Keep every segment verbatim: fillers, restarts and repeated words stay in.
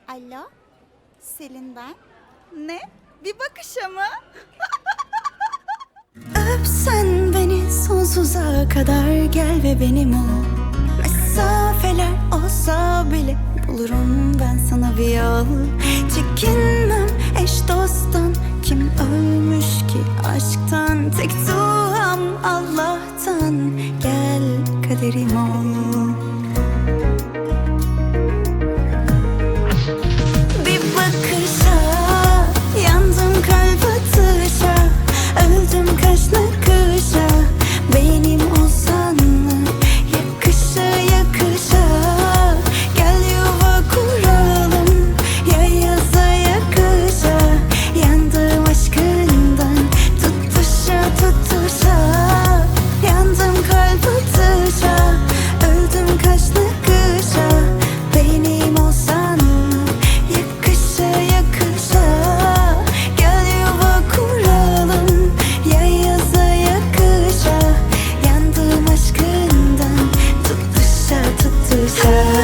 Alo, Selin ben. Ne? Bir bakışa mı? Öpsen beni sonsuza kadar gel ve benim ol. Mesafeler olsa bile bulurum ben sana bir yol. Çekinmem eş dosttan, kim ölmüş ki aşktan. Tek duam Allah'tan, gel kaderim ol. Bir bakışa yandım, kalp atışa, öldüm kaş nakışa. Benim olsan mı yakışa yakışa. Gel yuva kuralım ya yaza yakışa. Yandım aşkından tutuşa tutuşa. Yandım kalp atışa, öldüm kaş nakışa. Benim olsan mı yakışa yakışa. Gel yuva kuralım ya yaza yakışa. Yandım aşkından tutuşa tutuşa.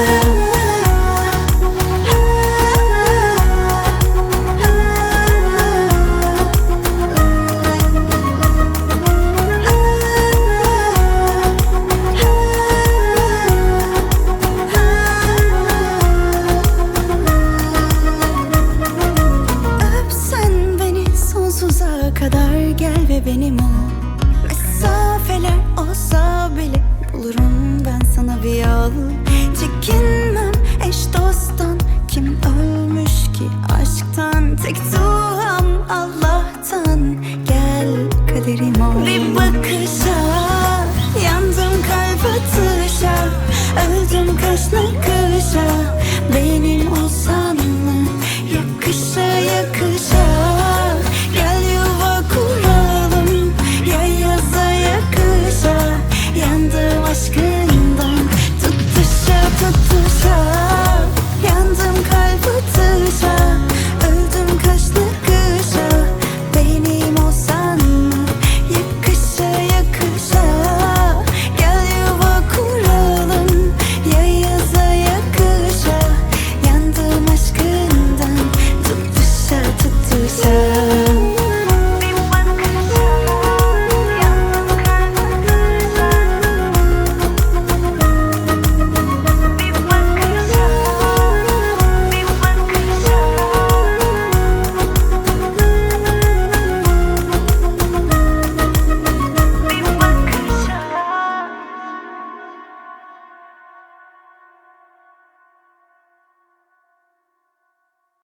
Öpsen beni sonsuza kadar gel ve benim ol. Mesafeler olsa bile bulurum ben sana bir yol. Çekinmem eş dosttan, kim ölmüş ki aşktan. Tek duam Allah'tan, gel kaderim ol. Bir bakışa yandım, kalp atışa, öldüm kaş nakışa. Benim olsan mı yakışa yakışa.